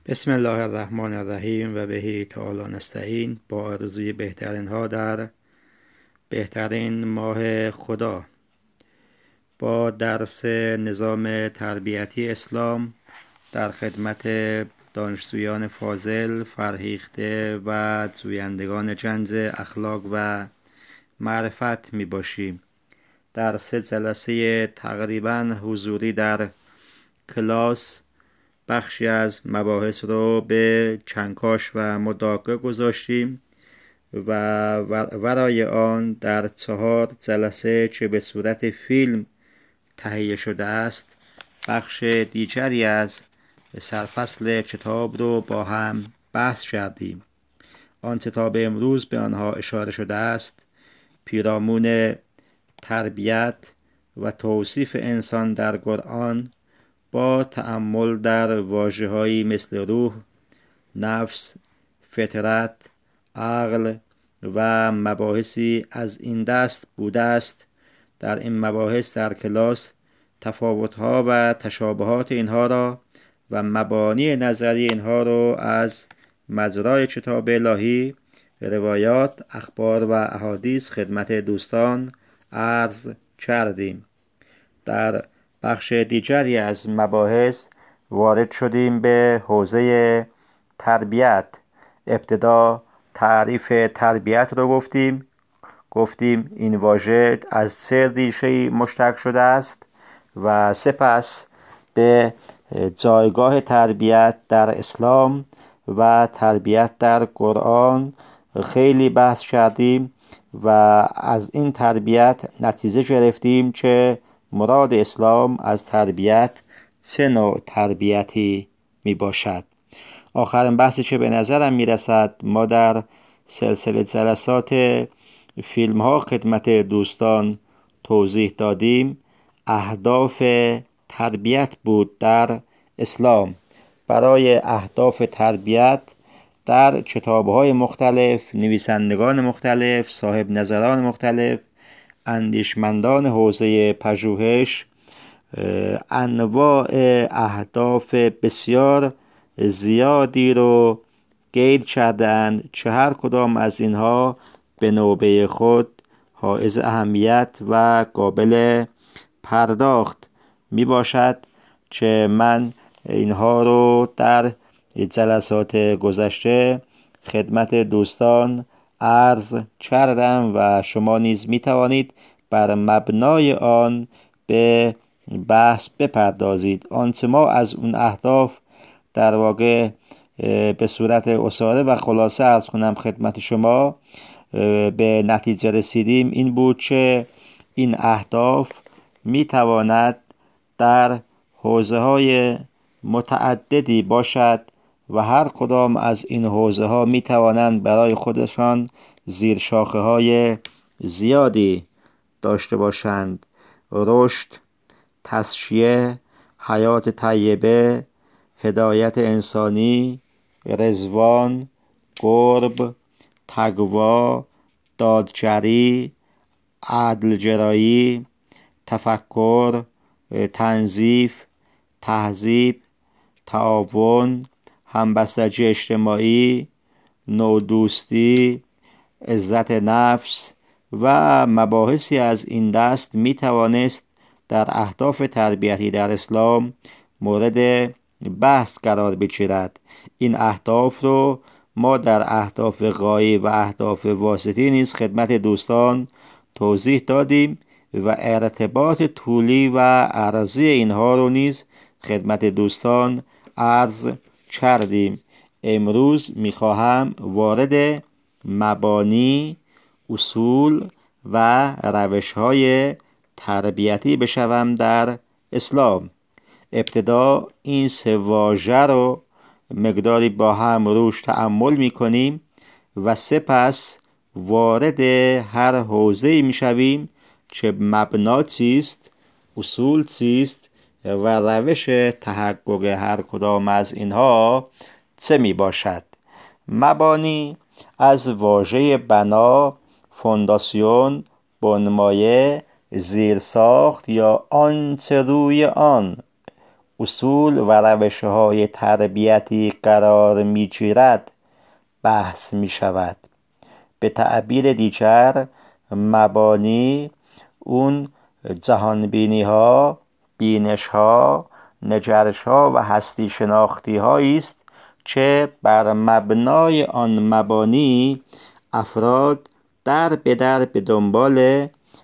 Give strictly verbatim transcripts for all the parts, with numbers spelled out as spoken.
بسم الله الرحمن الرحیم و بهی تعالی نستعین. با آرزوی بهترین ها در بهترین ماه خدا، با درس نظام تربیتی اسلام در خدمت دانشجویان فاضل، فرهیخته و جویندگان جنز اخلاق و معرفت می باشیم. در سه جلسه تقریبا حضوری در کلاس بخشی از مباحث رو به چنکاش و مداقه گذاشتیم و ورای آن در چهار جلسه که به صورت فیلم تهیه شده است بخش دیگری از سرفصل کتاب رو با هم بحث کردیم. آن کتاب امروز به آنها اشاره شده است پیرامون تربیت و توصیف انسان در قرآن با تأمل در واژه‌هایی مثل روح، نفس، فطرت، عقل و مباحثی از این دست بوده است. در این مباحث در کلاس تفاوت‌ها و تشابهات اینها را و مبانی نظری اینها را از مجرای کتاب الهی، روایات، اخبار و احادیث خدمت دوستان عرض کردیم. در بخش دیگری از مباحث وارد شدیم به حوزه تربیت. ابتدا تعریف تربیت رو گفتیم گفتیم این واژه از سه ریشه مشتق شده است و سپس به جایگاه تربیت در اسلام و تربیت در قرآن خیلی بحث کردیم و از این تربیت نتیجه گرفتیم که مراد اسلام از تربیت چه نوع تربیتی می باشد. آخرین بحثی که به نظرم می رسد ما در سلسله جلسات فیلم ها خدمت دوستان توضیح دادیم اهداف تربیت بود در اسلام. برای اهداف تربیت در کتاب‌های مختلف، نویسندگان مختلف، صاحب نظران مختلف، اندیشمندان حوزه پژوهش انواع اهداف بسیار زیادی رو قید کردند که هر کدام از اینها به نوبه خود حائز اهمیت و قابل پرداخت می باشد که من اینها رو در جلسات گذشته خدمت دوستان عرض کردم و شما نیز می توانید بر مبنای آن به بحث بپردازید. آنچه ما از اون اهداف در واقع به صورت اساره و خلاصه عرض کنم خدمت شما به نتیجه رسیدیم این بود که این اهداف می تواند در حوزه های متعددی باشد و هر کدام از این حوزه ها می توانند برای خودشان زیر شاخه های زیادی داشته باشند: رشد، تسشیه، حیات طیبه، هدایت انسانی، رضوان، قرب، تقوا، دادگری، عدل جرایی، تفکر، تنظیف، تهذیب، تعاون، همبستگی اجتماعی، نودوستی، عزت نفس و مباحثی از این دست می توانست در اهداف تربیتی در اسلام مورد بحث قرار بگیرد. این اهداف رو ما در اهداف غایی و اهداف واسطی نیز خدمت دوستان توضیح دادیم و ارتباط طولی و عرضی اینها رو نیز خدمت دوستان عرض کردیم. امروز میخواهم وارد مبانی، اصول و روش‌های تربیتی بشوم در اسلام. ابتدا این سه واژه رو مقداری با هم روش تأمل میکنیم و سپس وارد هر حوزه‌ای میشویم که مبنا چیست، اصول چیست و روش تحقق هر کدام از اینها چه می باشد. مبانی از واژه بنا، فونداسیون، بنمایه، زیرساخت یا آنچه روی آن اصول و روش های تربیتی قرار می‌گیرد بحث می شود. به تعبیر دیگر مبانی اون جهانبینی ها، بینش ها، نگرش ها و هستی شناختی هایی است که بر مبنای آن مبانی افراد در به در به دنبال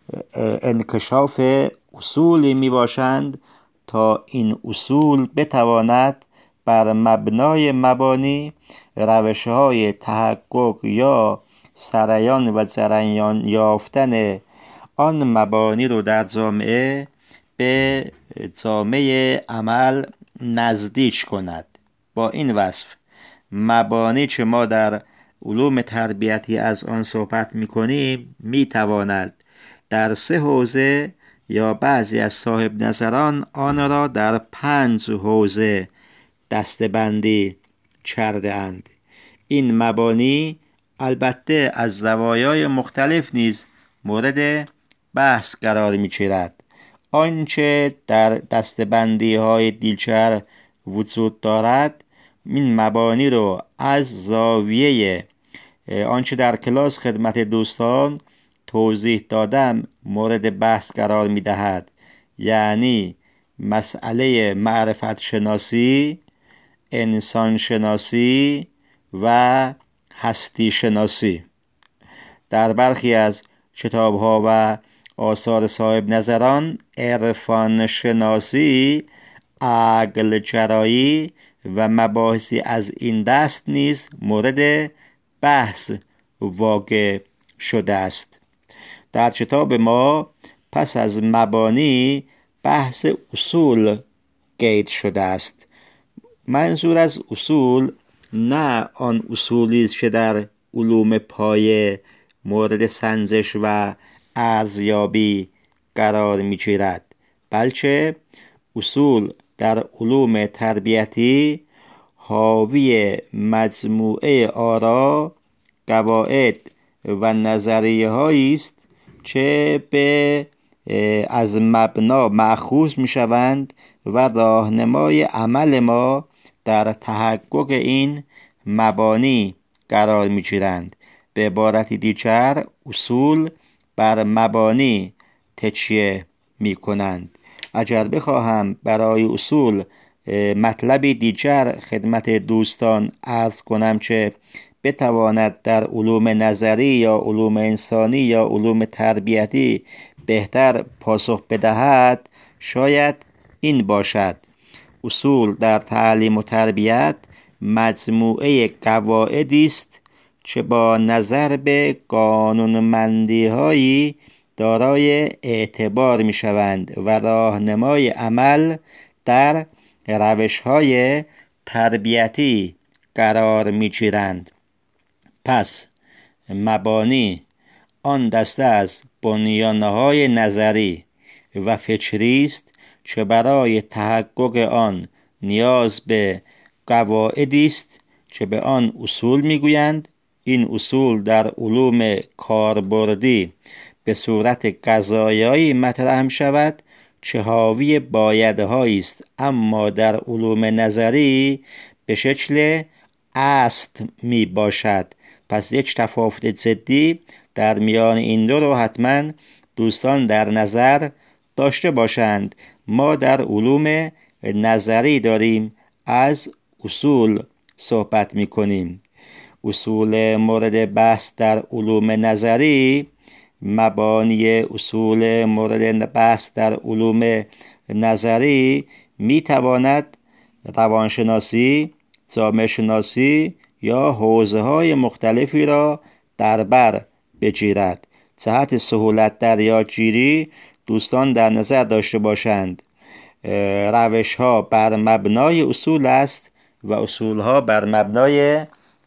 انکشاف اصولی می باشند تا این اصول بتواند بر مبنای مبانی روش‌های تحقق یا سریان و جریان یافتن آن مبانی رو در جامعه به جامعه عمل نزدیک کند. با این وصف مبانی که ما در علوم تربیتی از آن صحبت می‌کنیم می‌تواند در سه حوزه یا بعضی از صاحب نظران آن را در پنج حوزه دسته‌بندی کرده اند. این مبانی البته از زوایای مختلف نیز مورد بحث قرار می‌گیرد. آنچه در دسته‌بندی های دیگر وجود دارد این مبانی رو از زاویه آنچه در کلاس خدمت دوستان توضیح دادم مورد بحث قرار می دهد. یعنی مسئله معرفت شناسی، انسان شناسی و هستی شناسی. در برخی از کتاب ها و آثار صاحب نظران عرفان شناسی، عقل گرایی و مباحثی از این دست نیز مورد بحث واقع شده است. در کتاب ما پس از مبانی بحث اصول قید شده است. منظور از اصول نه آن اصولی است که در علوم پایه مورد سنجش و ارزیابی قرار می‌گیرد، بلکه اصول در علوم تربیتی حاوی مجموعه آرا، قواعد و نظریه هایی است که به از مبنا مأخوذ می شوند و راهنمای عمل ما در تحقق این مبانی قرار می گیرند. به عبارت دیگر اصول بر مبانی تکیه می کنند. اگر بخواهم برای اصول مطلبی دیگر خدمت دوستان عرض کنم که بتواند در علوم نظری یا علوم انسانی یا علوم تربیتی بهتر پاسخ بدهد، شاید این باشد: اصول در تعلیم و تربیت مجموعه قواعدی است که با نظر به قانونمندی هایی دارای اعتبار می شوند و راهنمای عمل در روش های تربیتی قرار می گیرند. پس مبانی آن دسته از بنیانهای نظری و فکری است که برای تحقق آن نیاز به قواعدی است که به آن اصول میگویند. این اصول در علوم کاربردی به صورت قضایایی مطرح می شود که حاوی بایدهایی است، اما در علوم نظری به شکل اصل می باشد. پس یک تفاوت جدی در میان این دو رو حتما دوستان در نظر داشته باشند. ما در علوم نظری داریم از اصول صحبت می کنیم. اصول مورد بحث در علوم نظری، مبانی اصول مورد بحث در علوم نظری می تواند روانشناسی، جامعه شناسی یا حوزه های مختلفی را در بر بگیرد. جهت سهولت در یادگیری دوستان در نظر داشته باشند روش ها بر مبنای اصول است و اصول ها بر مبنای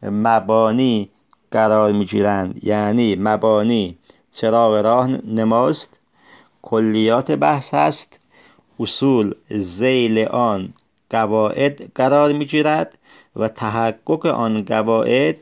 مبانی قرار می گیرند. یعنی مبانی چراغ راه نماست، کلیات بحث است، اصول ذیل آن قواعد قرار می گیرد و تحقق آن قواعد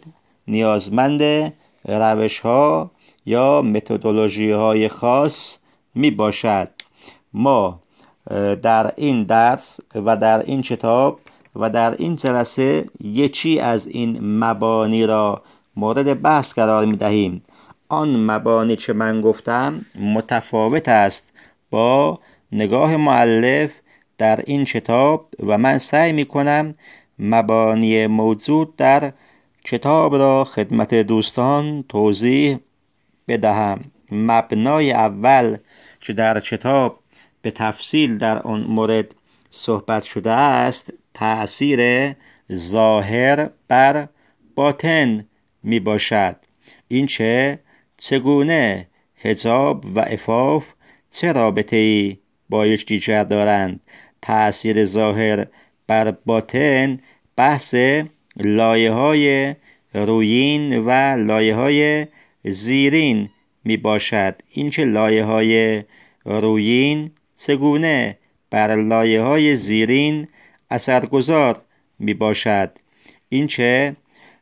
نیازمند روش ها یا متدولوژی های خاص می باشد. ما در این درس و در این کتاب و در این جلسه یکی از این مبانی را مورد بحث قرار می دهیم. آن مبانی که من گفتم متفاوت است با نگاه مؤلف در این کتاب و من سعی می کنم مبانی موجود در کتاب را خدمت دوستان توضیح بدهم. مبنای اول که در کتاب به تفصیل در آن مورد صحبت شده است تأثیر ظاهر بر باطن می باشد. این چه چگونه حجاب و عفاف چه رابطه‌ای با یکدیگر دارند. تأثیر ظاهر بر باطن بحث لایه‌های رویین و لایه‌های زیرین می باشد. این که لایه‌های رویین چگونه بر لایه‌های زیرین اثرگذار می باشد. این که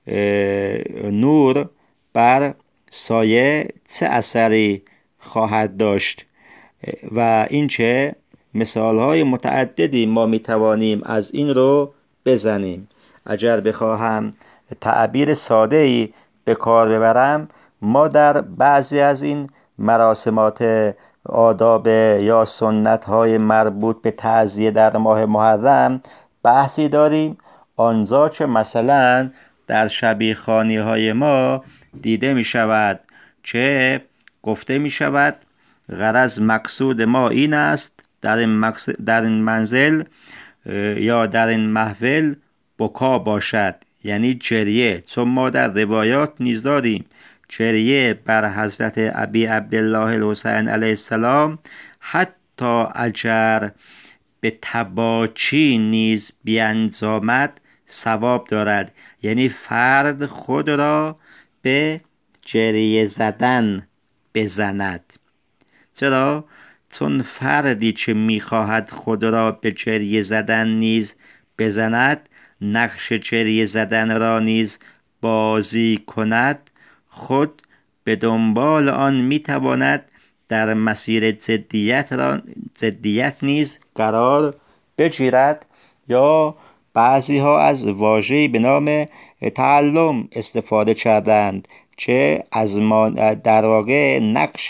نور بر سایه چه اثری خواهد داشت و این که مثالهای متعددی ما می توانیم از این رو بزنیم. اگر بخواهم تعبیر ساده‌ای به کار ببرم، ما در بعضی از این مراسمات آداب یا سنت‌های مربوط به تعزیه در ماه محرم بحثی داریم. آنجا که مثلا در شبیخوانی‌های ما دیده می شود که گفته می شود غرض مقصود ما این است در این, مقصد در این منزل یا در این محفل بکا باشد، یعنی جریه. چون ما در روایات نیز داریم جریه بر حضرت ابی عبدالله الحسین علیه السلام حتی اگر به تباچی نیز بیانجامد ثواب دارد، یعنی فرد خود را به جریه زدن بزند. چرا؟ چون فردی که میخواهد خود را به جریه زدن نیز بزند نقش جریه زدن را نیز بازی کند، خود به دنبال آن میتواند در مسیر جدیت را جدیت نیز قرار بگیرد. یا بعضی ها از واژه‌ای به نام تعلم استفاده کردند که از ما در واقع نقش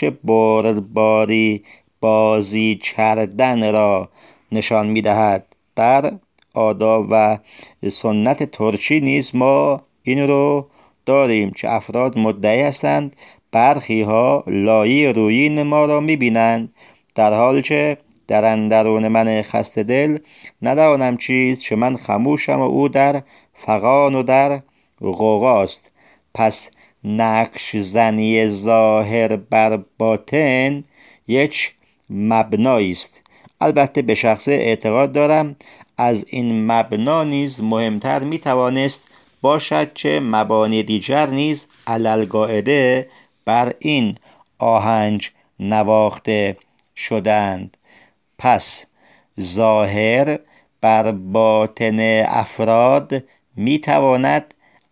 بردباری بازی کردن را نشان میدهد. در آداب و سنت ترکی نیز ما این رو داریم که افراد مدعی هستند برخی ها لایه رویین ما را میبینند، در حالی که در اندرون من خسته دل ندانم چیز که من خموشم و او در فغان و در غوغاست. پس نقش زنی ظاهر بر باطن یک مبنایی است. البته به شخصه اعتقاد دارم از این مبنا نیز مهمتر میتوانست باشد که مبانی دیگر نیز علالقاعده بر این آهنج نواخته شدند. پس ظاهر بر باطن افراد میتواند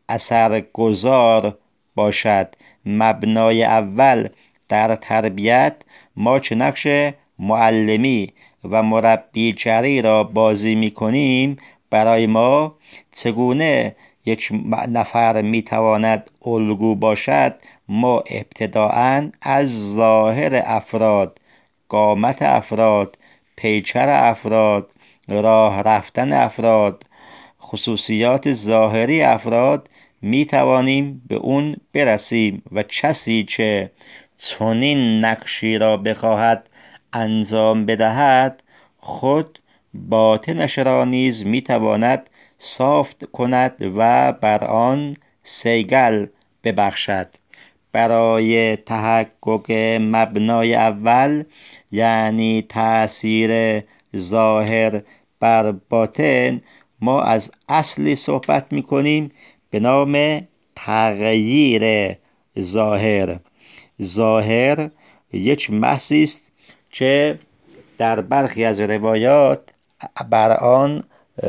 اثرگذار باشد. مبنای اول در تربیت ما چه نقش معلمی و مربیگری را بازی می کنیم، برای ما چگونه یک نفر می تواند الگو باشد. ما ابتداعاً از ظاهر افراد، قامت افراد، پیکر افراد، راه رفتن افراد، خصوصیات ظاهری افراد می توانیم به اون برسیم و کسی که چنین نقشی را بخواهد انجام بدهد خود باطنش را نیز می تواند صاف کند و بر آن صیقل ببخشد. برای تحقق مبنای اول یعنی تأثیر ظاهر بر باطن ما از اصلی صحبت می کنیم به نام تغییر ظاهر. ظاهر یک محضی است که در برخی از روایات بر آن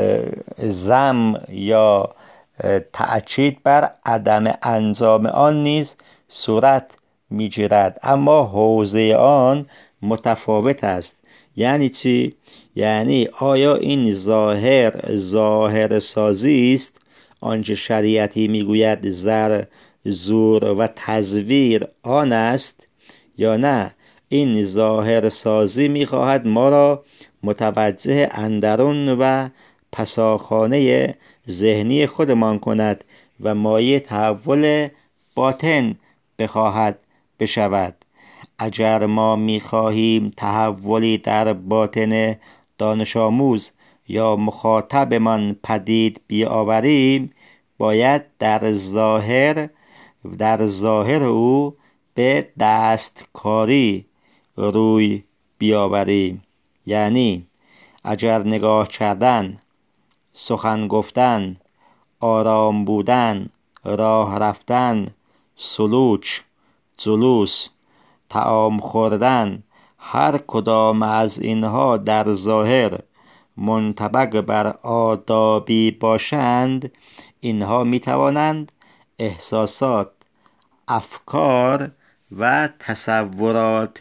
ذم یا تأکید بر عدم انجام آن نیز صورت می‌گیرد، اما حوزه آن متفاوت است. یعنی چی؟ یعنی آیا این ظاهر ظاهر سازی است، آنچه شریعتی میگوید زر، زور و تزویر آن است، یا نه این ظاهر سازی میخواهد ما را متوجه اندرون و پساخانه ذهنی خودمان کند و مایه تحول باطن بخواهد بشود. اگر ما میخواهیم تحولی در باطن دانش آموز یا مخاطبمان پدید بیاوریم، باید در ظاهر در ظاهر او به دستکاری روی بیاوریم. یعنی اگر نگاه کردن، سخن گفتن، آرام بودن، راه رفتن، سلوک، جلوس، طعام خوردن، هر کدام از اینها در ظاهر منطبق بر آدابی باشند، اینها می توانند احساسات، افکار و تصورات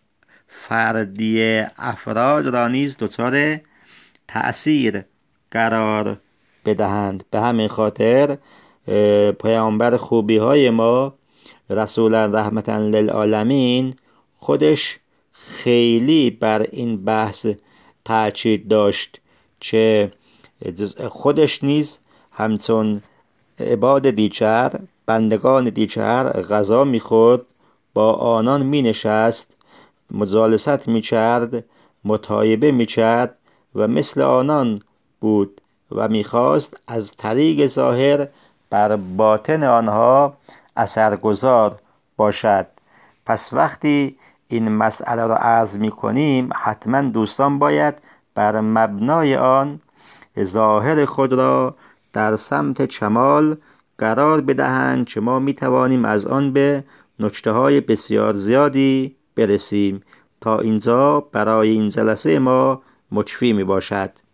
فردی افراد را نیز دچار تأثیر قرار بدهند. به همین خاطر پیامبر خوبی های ما رسول رحمتا للعالمین خودش خیلی بر این بحث تاکید داشت که خودش نیز همچون عباد دیگر، بندگان دیگر غذا میخورد، با آنان مینشست، مجالست میکرد، مطایبه میکرد و مثل آنان بود و میخواست از طریق ظاهر بر باطن آنها اثرگذار باشد. پس وقتی این مسئله را عرض میکنیم، حتما دوستان باید بر مبنای آن ظاهر خود را در سمت کمال قرار بدهند که ما میتوانیم از آن به نکته های بسیار زیادی برسیم. تا اینجا برای این جلسه ما مکفی می باشد.